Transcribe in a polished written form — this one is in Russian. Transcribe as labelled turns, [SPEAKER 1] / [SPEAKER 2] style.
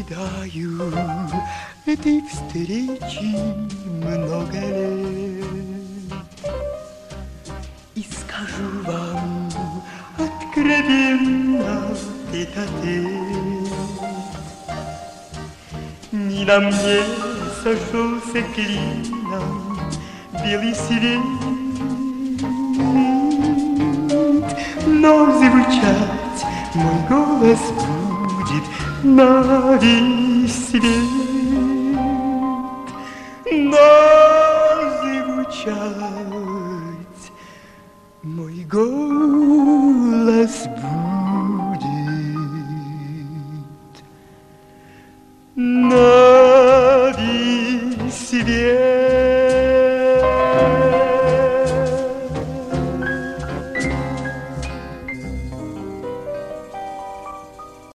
[SPEAKER 1] ожидаю этой встречи много лет. И скажу вам откровенно тет-а-тет, не на мне сошелся клином белый свет, но звучать мой голос будет на весь свет, но звучать мой голос будет